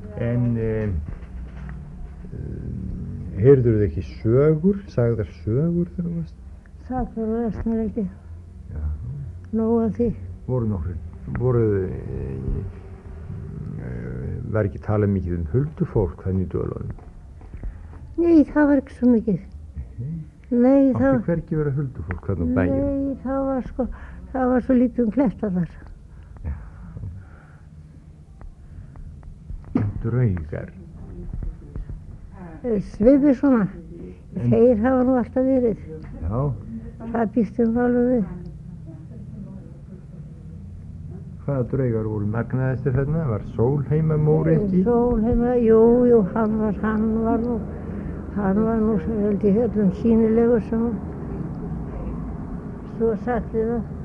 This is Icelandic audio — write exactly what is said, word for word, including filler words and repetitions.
En um, heyrðurðu ekki sögur, sagðar sögur þegar þú varst? Sagur og resnir ekki. Já. Nóg af því. Voru nokkur, voru, e, e, var ekki talað mikið um huldufólk þannig í Dölunum? Nei, það var ekki svo mikið. Nei. Nei, það... Átti hvergi vera huldufólk þannig á bæjum? Nei, það var sko, það var svo lítið um kletta þar. Já. Draugar? Svipið svona. En... Þeir hafa nú alltaf verið. Já. Það býstum alveg við. Hvaða draugar voru magnaðistir þarna? Var Sólheimamóri ekki? Sólheima, jú, jú, hann var, hann var nú, hann var nú, held ég, öllum sýnilegur sem svo sagði það.